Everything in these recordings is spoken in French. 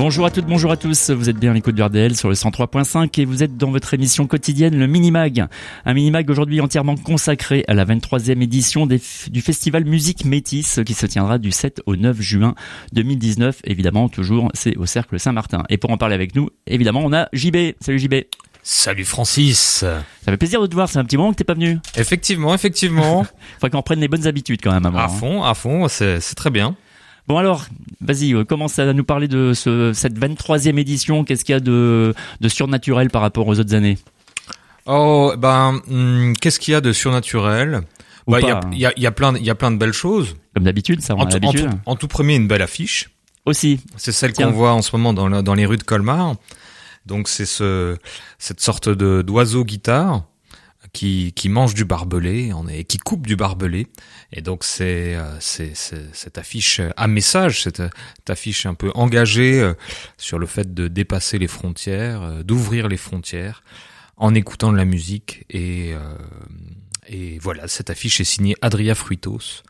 Bonjour à toutes, bonjour à tous, vous êtes bien à l'écoute du RDL sur le 103.5 et vous êtes dans votre émission quotidienne, le Minimag. Un Minimag aujourd'hui entièrement consacré à la 23e édition du festival Musique Métis qui se tiendra du 7 au 9 juin 2019. Évidemment, toujours, c'est au Cercle Saint-Martin. Et pour en parler avec nous, évidemment, on a JB. Salut JB. Salut Francis. Ça fait plaisir de te voir, c'est un petit moment que t'es pas venu. Effectivement. Faudrait qu'on reprenne les bonnes habitudes quand même avant. À fond, c'est très bien. Bon alors, vas-y, commence à nous parler de cette 23e édition. Qu'est-ce qu'il y a de surnaturel par rapport aux autres années? Qu'est-ce qu'il y a de surnaturel? Il y a plein de belles choses. Comme d'habitude, ça, on a l'habitude. En tout premier, une belle affiche. Aussi. C'est celle qu'on voit en ce moment dans les rues de Colmar. Donc c'est cette sorte d'oiseau guitare qui mange du barbelé et qui coupe du barbelé. Et donc c'est cette affiche à message, cette affiche un peu engagée sur le fait de dépasser les frontières, d'ouvrir les frontières en écoutant de la musique. Et voilà, cette affiche est signée Adria Fruitos,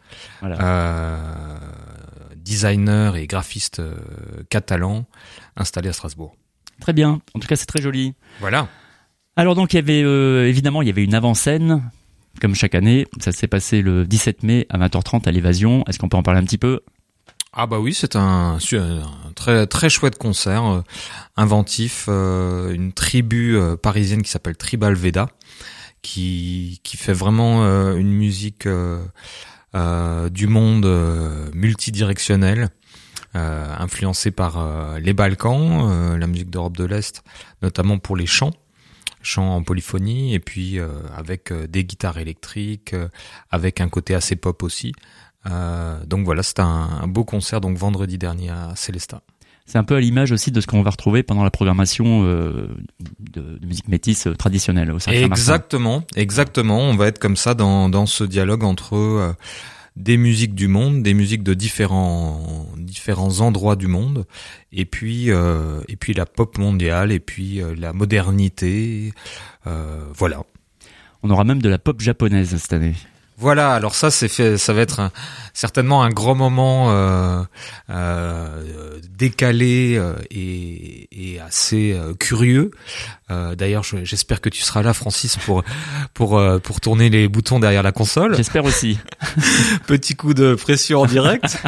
designer et graphiste catalan installé à Strasbourg. Très bien, en tout cas c'est très joli. Voilà. Alors donc il y avait évidemment une avant-scène, comme chaque année. Ça s'est passé le 17 mai à 20h30 à l'Évasion. Est-ce qu'on peut en parler un petit peu? Ah bah oui, c'est un très très chouette concert, inventif, une tribu parisienne qui s'appelle Tribal Veda, qui fait vraiment une musique du monde multidirectionnelle. Influencé par les Balkans, la musique d'Europe de l'Est, notamment pour les chants en polyphonie, et puis avec des guitares électriques, avec un côté assez pop aussi. Donc voilà, c'était un beau concert donc vendredi dernier à Célestat. C'est un peu à l'image aussi de ce qu'on va retrouver pendant la programmation de musique métisse traditionnelle au Cercle Saint-Martin. Exactement. On va être comme ça dans ce dialogue entre des musiques du monde, des musiques de différents endroits du monde, et puis la pop mondiale, et puis la modernité, voilà. On aura même de la pop japonaise cette année. Voilà, alors ça va être certainement un grand moment décalé et assez curieux. D'ailleurs, j'espère que tu seras là, Francis, pour tourner les boutons derrière la console. J'espère aussi. Petit coup de pression en direct.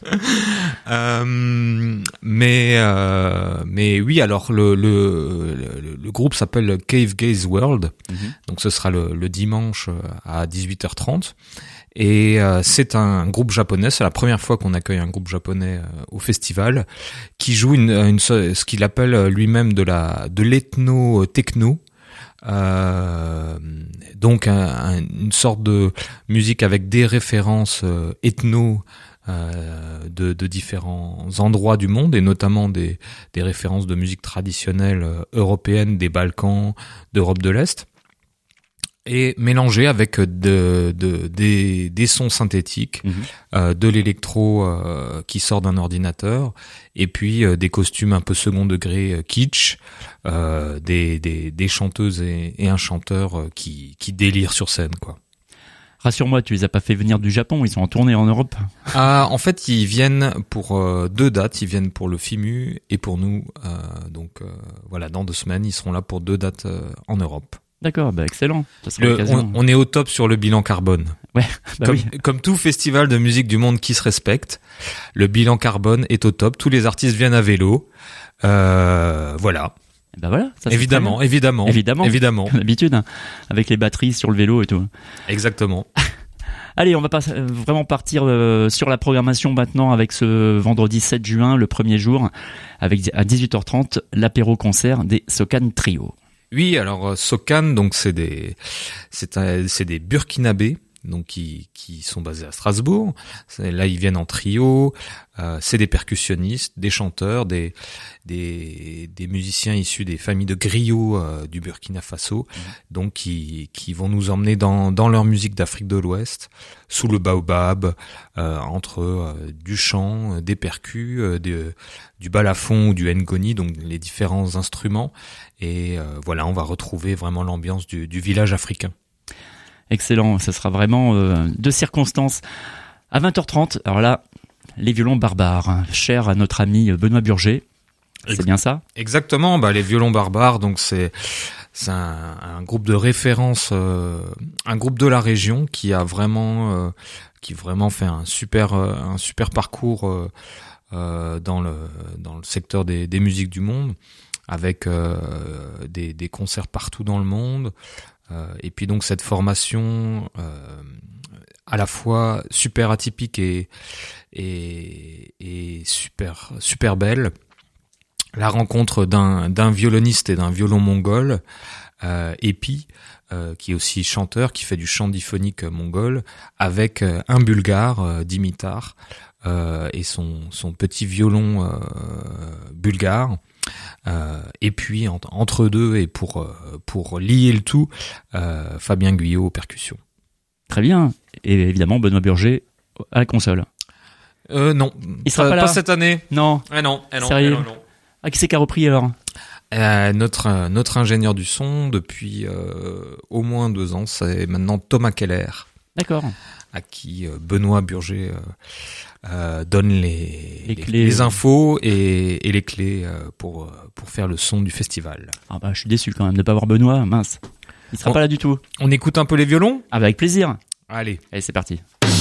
Mais oui, alors le groupe s'appelle Cave Gaze World. Donc ce sera le dimanche à 18h30. Et c'est un groupe japonais, c'est la première fois qu'on accueille un groupe japonais au festival, qui joue ce qu'il appelle lui-même de l'ethno-techno. Donc une sorte de musique avec des références ethno de différents endroits du monde, et notamment des références de musique traditionnelle européenne, des Balkans, d'Europe de l'Est, et mélangé avec des sons synthétiques, de l'électro qui sort d'un ordinateur, et puis des costumes un peu second degré kitsch, des chanteuses et un chanteur qui délirent sur scène, quoi. Rassure-moi, tu les as pas fait venir du Japon, ils sont en tournée en Europe. En fait, ils viennent pour 2 dates, ils viennent pour le FIMU et pour nous. Donc voilà, dans 2 semaines, ils seront là pour 2 dates en Europe. D'accord, excellent. Ça sera l'occasion. On est au top sur le bilan carbone. Ouais, comme tout festival de musique du monde qui se respecte, le bilan carbone est au top. Tous les artistes viennent à vélo. Voilà. Voilà, ça évidemment, comme d'habitude, hein, avec les batteries sur le vélo et tout. Exactement. Allez, on va vraiment partir sur la programmation maintenant avec ce vendredi 7 juin, le premier jour, avec à 18h30 l'apéro concert des Socan Trio. Oui, alors Socan, donc c'est des Burkinabés, donc qui sont basés à Strasbourg. Là, ils viennent en trio. C'est des percussionnistes, des chanteurs, des musiciens issus des familles de griots du Burkina Faso, donc qui vont nous emmener dans leur musique d'Afrique de l'Ouest, sous le baobab, entre du chant, des percus, du balafon ou du ngoni, donc les différents instruments. Et voilà, on va retrouver vraiment l'ambiance du village africain. Excellent, ça sera vraiment de circonstances. À 20h30, alors là, les violons barbares, chers à notre ami Benoît Burger. C'est bien ça? Exactement. Les Violons Barbares, donc c'est un groupe de référence, un groupe de la région qui a vraiment fait un super parcours dans le secteur des musiques du monde, avec des concerts partout dans le monde, et puis donc cette formation à la fois super atypique et super belle. La rencontre d'un violoniste et d'un violon mongol, Epi, qui est aussi chanteur, qui fait du chant diphonique mongol, avec un bulgare, Dimitar, et son petit violon bulgare. Et puis entre deux, et pour lier le tout, Fabien Guyot aux percussions. Très bien. Et évidemment Benoît Burger à la console. Non, il sera pas là cette année. Non. Non. Sérieux? Non. Ah, qui c'est qui a repris alors? Notre ingénieur du son depuis au moins 2 ans, c'est maintenant Thomas Keller. D'accord. À qui Benoît Burger donne les infos et les clés pour faire le son du festival. Ah je suis déçu quand même de pas voir Benoît, mince. Il sera pas là du tout. On écoute un peu les violons? Ah avec plaisir. Allez, c'est parti.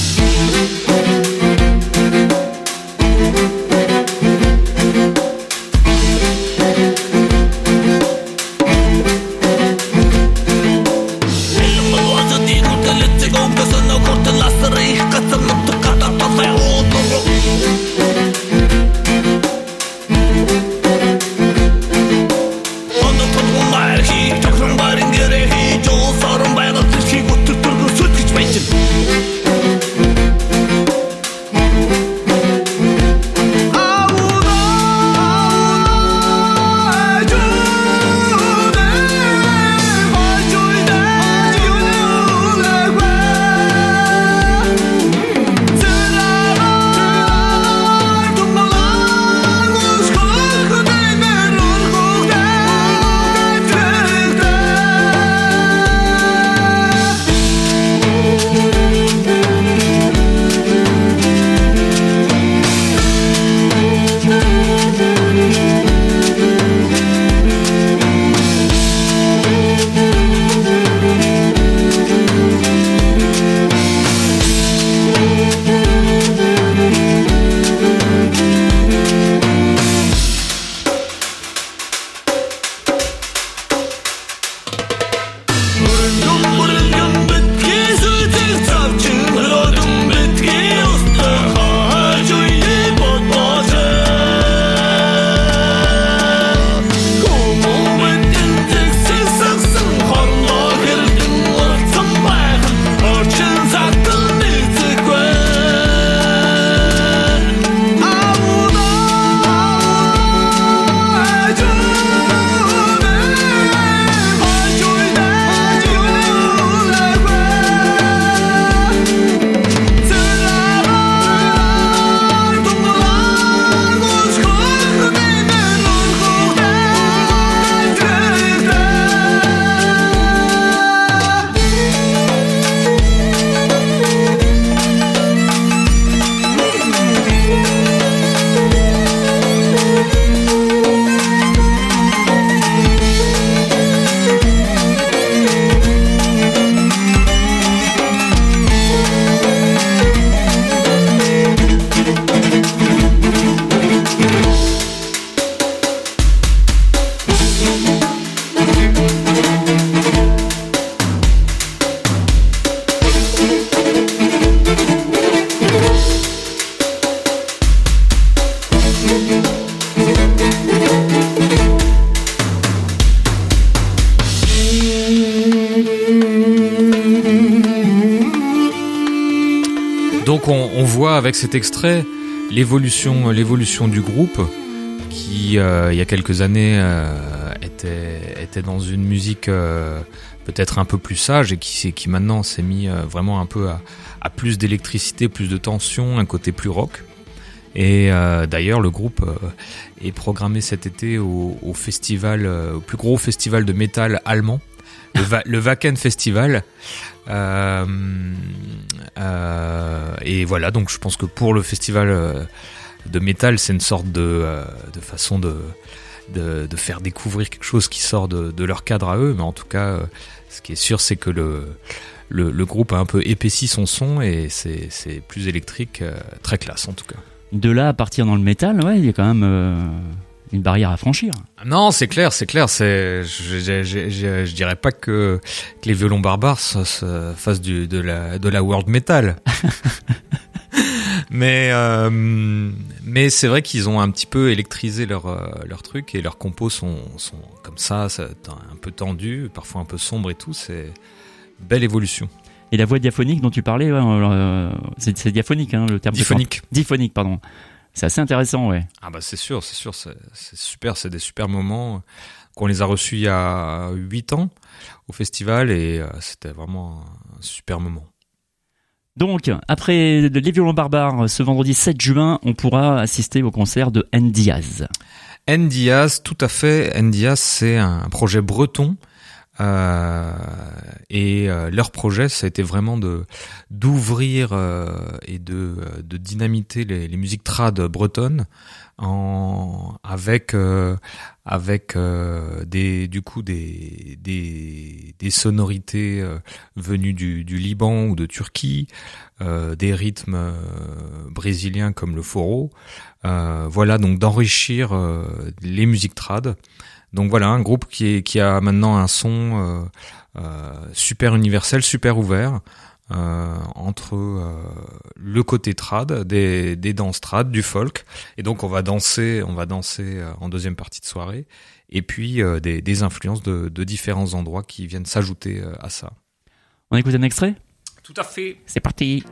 Donc on voit avec cet extrait l'évolution du groupe qui il y a quelques années était dans une musique peut-être un peu plus sage et qui maintenant s'est mis vraiment un peu à plus d'électricité, plus de tension, un côté plus rock. Et d'ailleurs le groupe est programmé cet été au festival, au plus gros festival de métal allemand, le Wacken Festival. Et voilà, donc je pense que pour le festival métal, c'est une sorte de façon de faire découvrir quelque chose qui sort de leur cadre à eux. Mais en tout cas, ce qui est sûr, c'est que le groupe a un peu épaissi son son et c'est plus électrique, très classe en tout cas. De là à partir dans le métal, ouais, il y a quand même une barrière à franchir. Non, c'est clair. Je dirais pas que les violons barbares fassent de la world metal. Mais c'est vrai qu'ils ont un petit peu électrisé leur truc et leurs compos sont comme ça, un peu tendus, parfois un peu sombres et tout. C'est une belle évolution. Et la voix diaphonique dont tu parlais, c'est diaphonique, hein, le terme. Diphonique, pardon. C'est assez intéressant, ouais. Ah bah c'est sûr, c'est super, c'est des super moments qu'on les a reçus il y a 8 ans au festival et c'était vraiment un super moment. Donc, après les violons barbares, ce vendredi 7 juin, on pourra assister au concert de N-Diaz. N-Diaz, tout à fait. N-Diaz, c'est un projet breton. Et leur projet, ça a été vraiment d'ouvrir et de dynamiter les musiques trad bretonnes avec des sonorités venues du Liban ou de Turquie, des rythmes brésiliens comme le foro. Voilà, donc d'enrichir les musiques trad. Donc voilà, un groupe qui a maintenant un son super universel, super ouvert entre le côté trad, des danses trad, du folk. Et donc on va danser en deuxième partie de soirée. Et puis des influences de différents endroits qui viennent s'ajouter à ça. On écoute un extrait ? Tout à fait. C'est parti.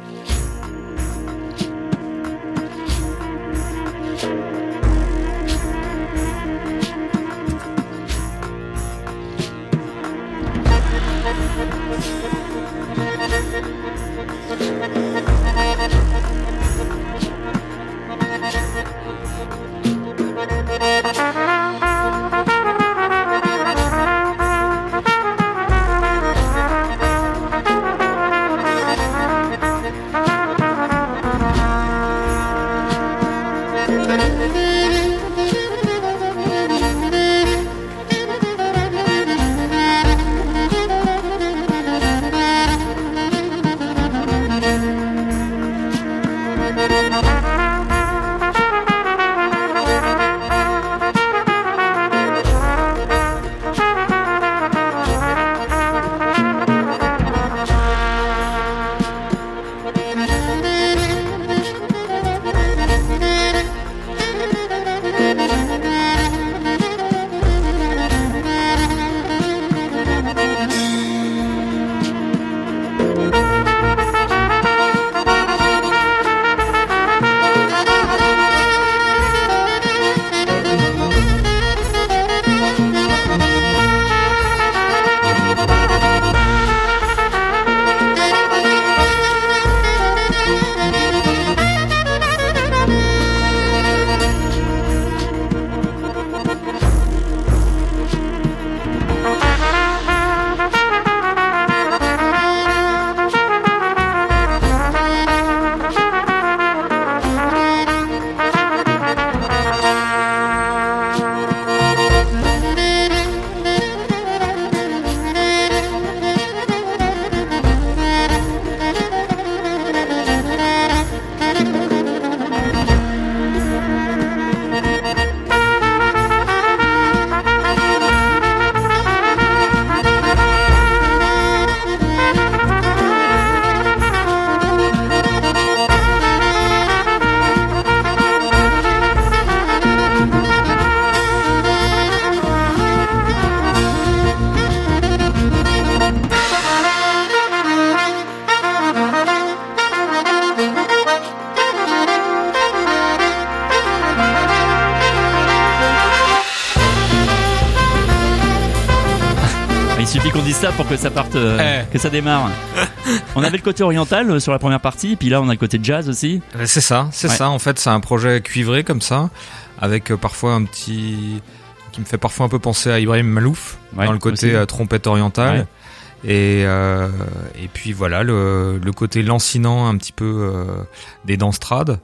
Il suffit qu'on dise ça pour que ça parte, que ça démarre. On avait le côté oriental sur la première partie, puis là on a le côté jazz aussi. C'est ça. En fait, c'est un projet cuivré comme ça, avec parfois un petit, qui me fait parfois un peu penser à Ibrahim Malouf, dans le côté trompette orientale. Ouais. Et puis voilà, le côté lancinant un petit peu des danses trad.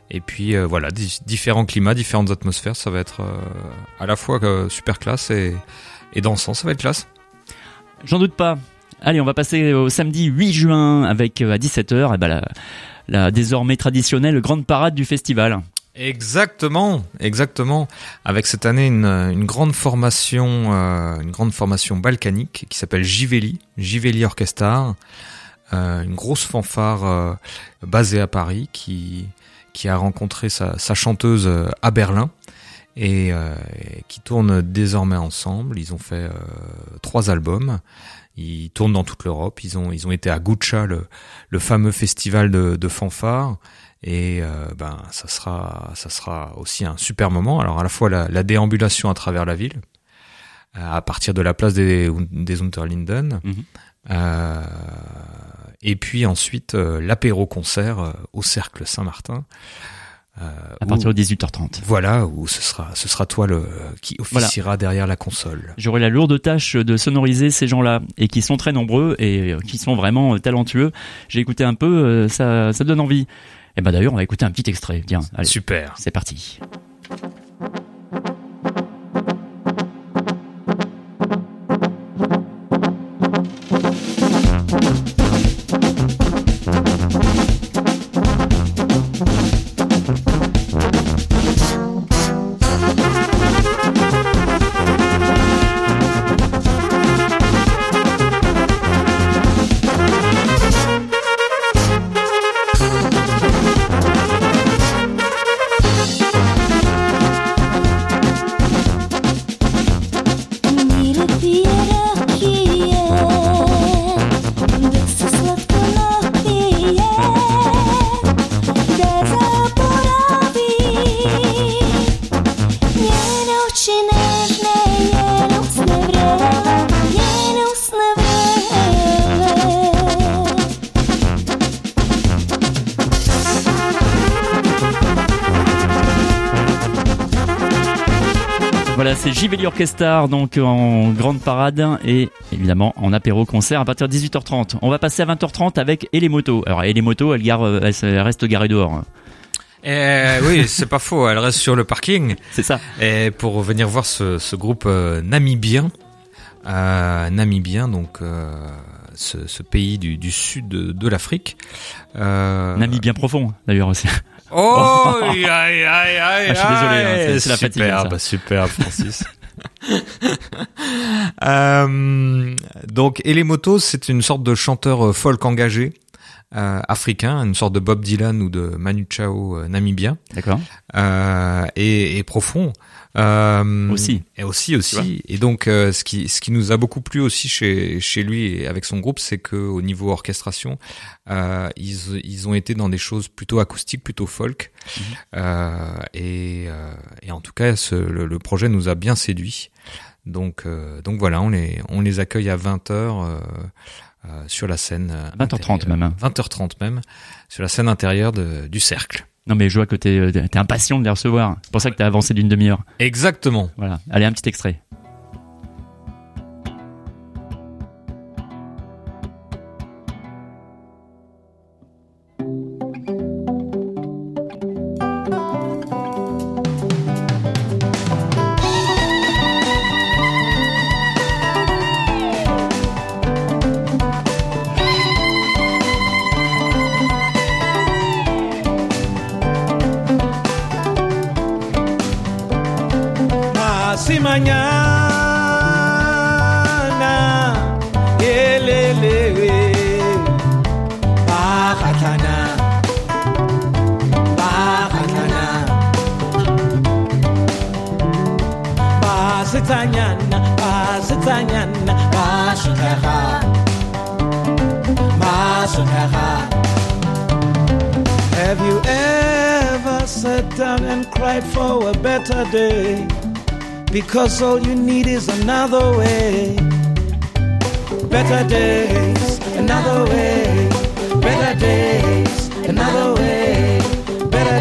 Et puis voilà, différents climats, différentes atmosphères, ça va être à la fois super classe et dansant, ça va être classe. J'en doute pas. Allez, on va passer au samedi 8 juin avec à 17h et ben la désormais traditionnelle grande parade du festival. Exactement. Avec cette année une grande formation balkanique qui s'appelle Jiveli Orchestra, une grosse fanfare basée à Paris qui a rencontré sa chanteuse à Berlin et qui tourne désormais ensemble. Ils ont fait 3 albums. Ils tournent dans toute l'Europe. Ils ont été à Guccia, le fameux festival de fanfare. Et ça sera aussi un super moment. Alors à la fois la déambulation à travers la ville, à partir de la place des Unterlinden, et puis ensuite l'apéro-concert au Cercle Saint-Martin. À partir de 18h30. Voilà, où ce sera toi qui officiera derrière la console. J'aurai la lourde tâche de sonoriser ces gens-là, et qui sont très nombreux et qui sont vraiment talentueux. J'ai écouté un peu, ça donne envie. Et ben d'ailleurs, on va écouter un petit extrait. Tiens, allez. Super. C'est parti. Voilà, c'est Jiveli Orchestra, donc en grande parade et évidemment en apéro-concert à partir de 18h30. On va passer à 20h30 avec Elemoto. Alors Elemoto, elle reste garée dehors. Oui, c'est pas faux, elle reste sur le parking. C'est ça. Et pour venir voir ce groupe namibien, donc ce pays du sud de l'Afrique. Namibien profond, d'ailleurs aussi. Oh, aïe, aïe, aïe, je suis désolé, c'est la fatigue. Super, Francis. Donc, Elemoto, c'est une sorte de chanteur folk engagé, africain, une sorte de Bob Dylan ou de Manu Chao namibien. D'accord. Et profond. Aussi. Et aussi. Et donc, ce qui nous a beaucoup plu aussi chez lui et avec son groupe, c'est que au niveau orchestration, ils ont été dans des choses plutôt acoustiques, plutôt folk. Et en tout cas, le projet nous a bien séduit. Donc voilà, on les accueille à 20h, sur la scène. 20h30 même. 20h30 même, sur la scène intérieure du cercle. Non mais je vois que t'es impatient de les recevoir. C'est pour ça que t'as avancé d'une demi-heure. Exactement. Voilà. Allez, un petit extrait. Si mañana, elele, bahatana, basitanyana, masukaha. Have you ever sat down and cried for a better day? Because all you need is another way. Better days, another way. Better days, another way. Better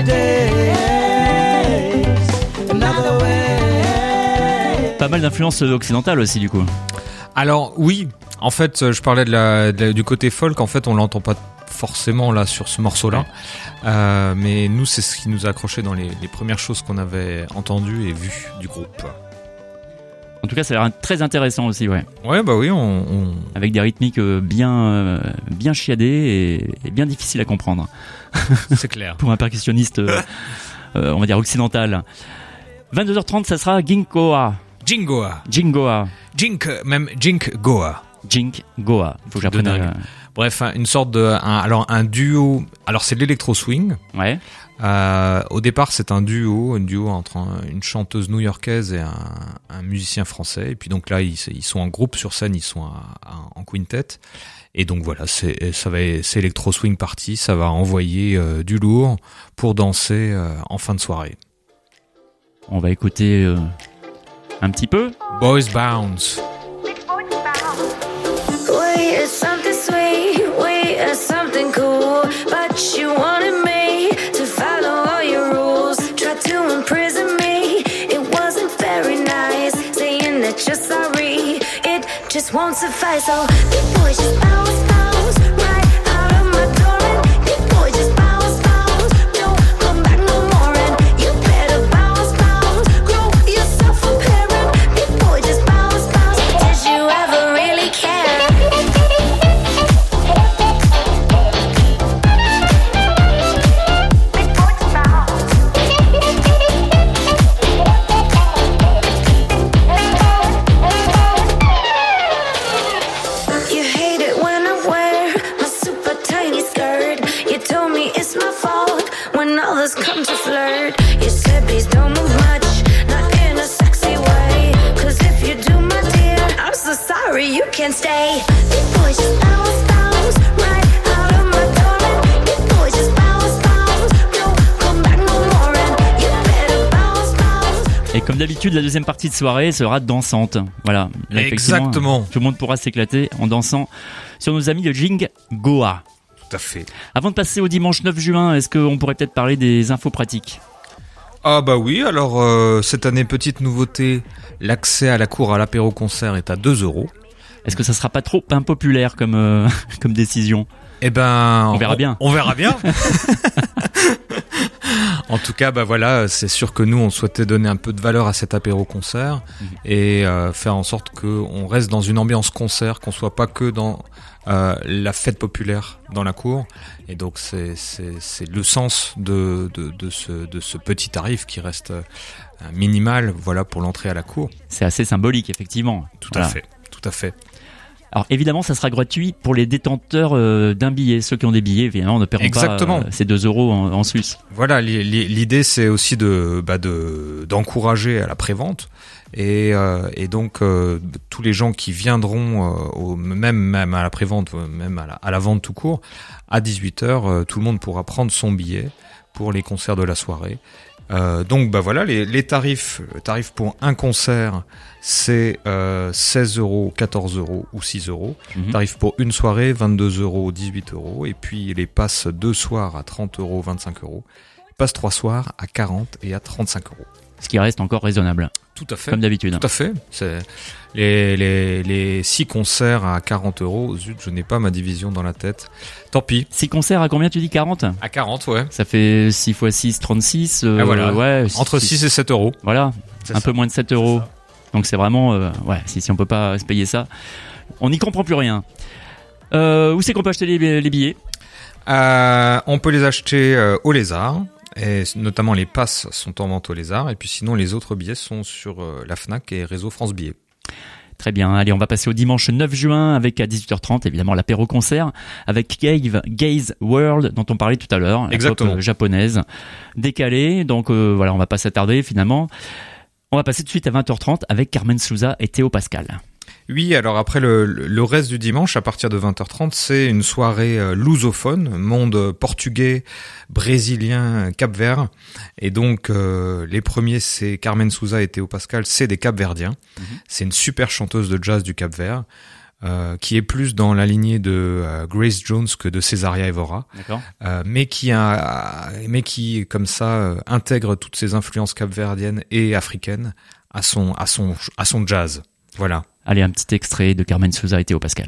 days, another way. Pas mal d'influence occidentale aussi du coup. Alors oui, En fait, je parlais du côté folk. En fait, on l'entend pas forcément là sur ce morceau-là, mais nous, c'est ce qui nous a accroché dans les premières choses qu'on avait entendues et vues du groupe. En tout cas, ça a l'air très intéressant aussi, ouais. Ouais, bah oui, avec des rythmiques bien chiadées et bien difficiles à comprendre. C'est clair. Pour un percussionniste, on va dire occidental. 22h30, ça sera Jingoa. Jingoa. Jingoa. Il faut que j'apprenne. Bref, une sorte un duo. Alors c'est de l'électro swing. Ouais. Au départ, c'est un duo entre une chanteuse new-yorkaise et un musicien français. Et puis donc là, ils sont en groupe sur scène, ils sont en quintet. Et donc voilà, c'est électro swing party. Ça va envoyer du lourd pour danser en fin de soirée. On va écouter un petit peu. Boys Bounce. We are something sweet, we are something cool, but you wanted me to follow all your rules. Tried to imprison me, it wasn't very nice. Saying that you're sorry, it just won't suffice. So big boy just bounce, bounce right out of my door, and big boy just bounce, bounce, don't come back no more. And you better bounce, bounce, grow yourself a parent. Big boy just bounce, bounce. Did you ever really care? Come to flirt. You said please don't move much, not in a sexy way. Cause if you do, my dear, I'm so sorry you can't stay. Big boy just bounce, bounce right out of my door. Big boy just bounce, bounce, don't come back no more. And you better bounce, bounce. Et comme d'habitude, la deuxième partie de soirée sera dansante. Voilà. Là, exactement. Tout le monde pourra s'éclater en dansant sur nos amis de Jingoa. Tout à fait. Avant de passer au dimanche 9 juin, est-ce qu'on pourrait peut-être parler des infos pratiques ? Ah bah oui, alors cette année, petite nouveauté, l'accès à la cour à l'apéro-concert est à 2€. Est-ce que ça sera pas trop impopulaire comme décision ? Eh ben... On verra bien. On verra bien. En tout cas, bah voilà, c'est sûr que nous, on souhaitait donner un peu de valeur à cet apéro-concert et faire en sorte qu'on reste dans une ambiance concert, qu'on soit pas que dans la fête populaire dans la cour. Et donc, c'est le sens de ce petit tarif qui reste minimal, voilà, pour l'entrée à la cour. C'est assez symbolique, effectivement. Tout à fait. Alors évidemment, ça sera gratuit pour les détenteurs d'un billet. Ceux qui ont des billets, évidemment, ne paieront pas ces 2€ en sus. Voilà, l'idée c'est aussi d'encourager à la prévente et donc tous les gens qui viendront même à la prévente, même à la vente tout court, à 18h, tout le monde pourra prendre son billet pour les concerts de la soirée. Donc bah voilà, les tarifs. Le tarif pour un concert, c'est 16€, 14€ ou 6€. Tarif pour une soirée, 22€, 18€. Et puis les passes 2 soirs à 30€, 25€. Passes 3 soirs à 40 et à 35€. Ce qui reste encore raisonnable. Tout à fait. Comme d'habitude. Tout à fait. C'est les 6 concerts à 40€. Zut, je n'ai pas ma division dans la tête. Tant pis. 6 concerts à combien tu dis, 40 ? À 40, ouais. Ça fait 6 x 6, 36. Voilà. Ouais, entre 6 et 7€. Voilà. C'est un ça. peu moins de 7€. Donc c'est vraiment, si on peut pas se payer ça, on n'y comprend plus rien. Où c'est qu'on peut acheter les billets ? On peut les acheter au Lézard. Et notamment les passes sont en vente au Lézard. Et puis sinon les autres billets sont sur la Fnac et Réseau France Billets. Très bien, allez, on va passer au dimanche 9 juin avec à 18h30 évidemment l'apéro-concert avec Gaze World dont on parlait tout à l'heure. Exactement. La pop japonaise décalée, donc voilà, on va pas s'attarder finalement. On va passer tout de suite à 20h30 avec Carmen Souza et Théo Pascal. Oui, alors après le reste du dimanche, à partir de 20h30, c'est une soirée lusophone, monde portugais, brésilien, Cap-Vert. Et donc, les premiers, c'est Carmen Souza et Théo Pascal, c'est des Cap-Verdiens. C'est une super chanteuse de jazz du Cap-Vert, qui est plus dans la lignée de Grace Jones que de Cesaria Evora. D'accord. Mais qui, comme ça, intègre toutes ses influences capverdiennes et africaines à son jazz. Voilà. Allez, un petit extrait de Carmen Souza et Théo Pascal.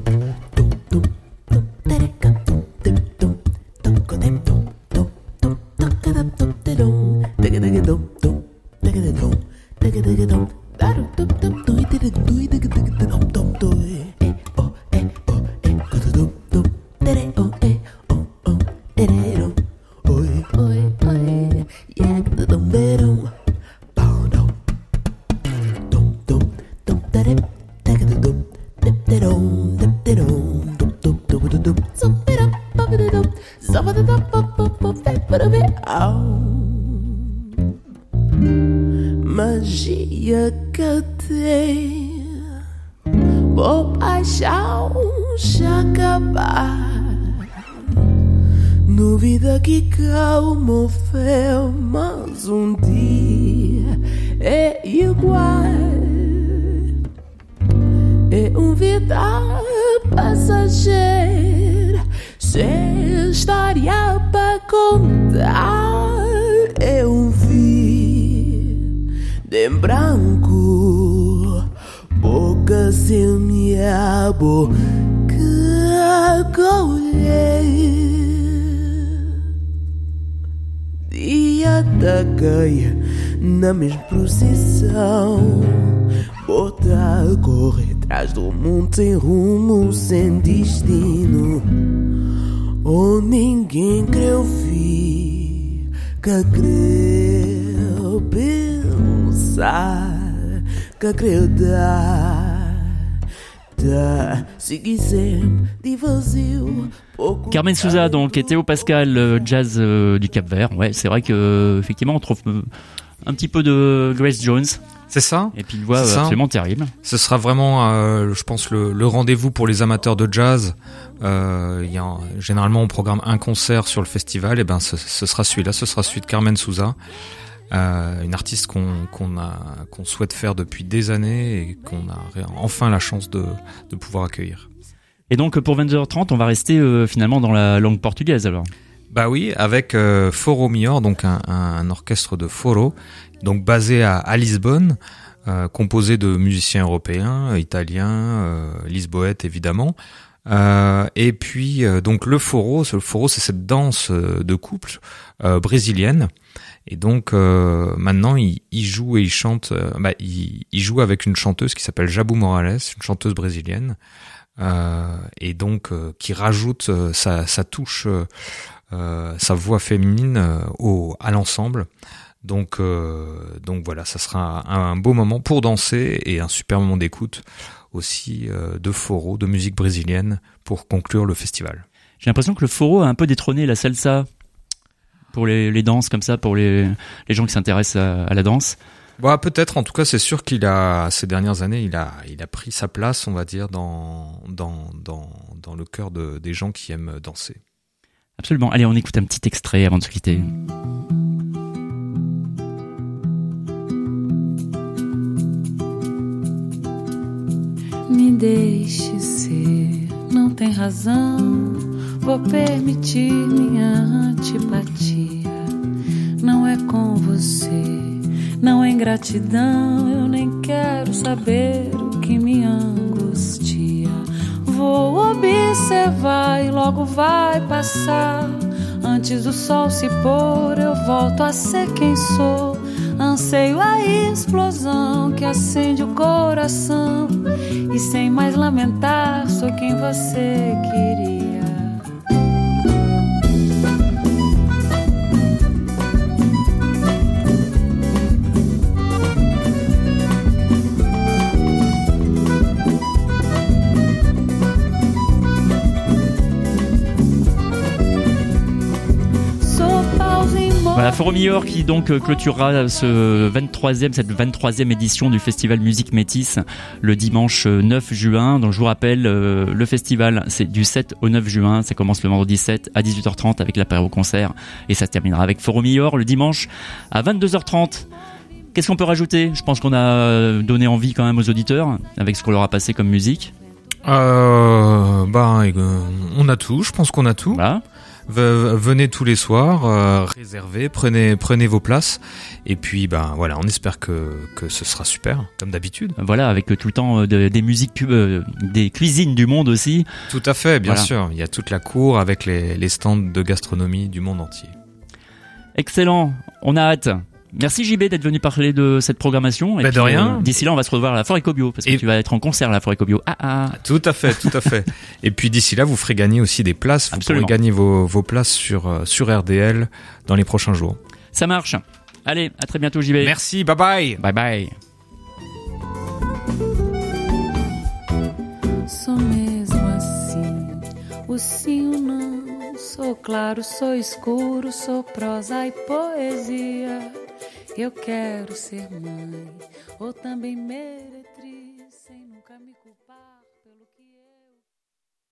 Magia que eu tenho, boa paixão já acabar. Dúvida que calmo fé, mas dia é igual. É vida passageira, sem história para contar. É vi de branco, boca sem minha boca colher. Dia da caia na mesma procissão, bota a correr atrás do mundo sem rumo, sem destino, onde ninguém creu vir, que creu pensar, que creu dar, se quiser de vazio. Carmen Souza donc et Théo Pascal, jazz du Cap-Vert. Ouais, c'est vrai que effectivement on trouve un petit peu de Grace Jones. C'est ça. Et puis une voix absolument terrible. Ce sera vraiment, je pense, le rendez-vous pour les amateurs de jazz. Généralement, on programme un concert sur le festival. Et ben, ce sera celui-là. Ce sera celui de Carmen Souza, une artiste qu'on souhaite faire depuis des années et qu'on a enfin la chance de pouvoir accueillir. Et donc pour 22h30, on va rester finalement dans la langue portugaise alors. Bah oui, avec Foro Mior, donc un orchestre de Foro, donc basé à Lisbonne, composé de musiciens européens, italiens, lisboètes évidemment. Et puis donc le Foro, c'est cette danse de couple brésilienne. Et donc maintenant il joue et il chante. Il joue avec une chanteuse qui s'appelle Jabu Morales, une chanteuse brésilienne, et donc qui rajoute sa touche. Sa voix féminine à l'ensemble. Donc voilà, ça sera un beau moment pour danser et un super moment d'écoute aussi de Foro, de musique brésilienne pour conclure le festival. J'ai l'impression que le Foro a un peu détrôné la salsa pour les danses comme ça, pour les gens qui s'intéressent à la danse. Bah, peut-être, en tout cas, c'est sûr ces dernières années, il a pris sa place, on va dire, dans le cœur des gens qui aiment danser. Absolument. Allez, on écoute un petit extrait avant de se quitter. Me deixe ser, não tem razão. Vou permitir minha antipatia. Não é com você, não é ingratidão. Eu nem quero saber o que me angustia. Vou observar e logo vai passar. Antes do sol se pôr, eu volto a ser quem sou. Anseio a explosão que acende o coração. E sem mais lamentar, sou quem você queria. Voilà, Foro Mior qui donc clôturera cette 23e édition du festival Musique Métis le dimanche 9 juin. Donc je vous rappelle, le festival c'est du 7 au 9 juin, ça commence le vendredi 7 à 18h30 avec l'apéro-concert et ça se terminera avec Foro Mior le dimanche à 22h30. Qu'est-ce qu'on peut rajouter ? Je pense qu'on a donné envie quand même aux auditeurs avec ce qu'on leur a passé comme musique. On a tout, je pense qu'on a tout. Voilà. Venez tous les soirs, réservez, prenez vos places, et puis voilà, on espère que ce sera super, comme d'habitude. Voilà, avec tout le temps des musiques, des cuisines du monde aussi. Tout à fait, bien Voilà. sûr. Il y a toute la cour avec les stands de gastronomie du monde entier. Excellent, on a hâte. Merci JB d'être venu parler de cette programmation. Et De rien. D'ici là, on va se revoir à la Forêt Cobio, parce que tu vas être en concert à la Forêt Cobio. Tout à fait. Et puis d'ici là, vous ferez gagner aussi des places. Vous Absolument. pourrez gagner vos places sur RDL dans les prochains jours. Ça marche. Allez, à très bientôt JB. Merci, bye bye. Bye bye. Sou mesmo assim, o sim, o não. Sou claro, sou escuro, sou prosa e poesia. Eu quero ser mãe, ou também meretriz.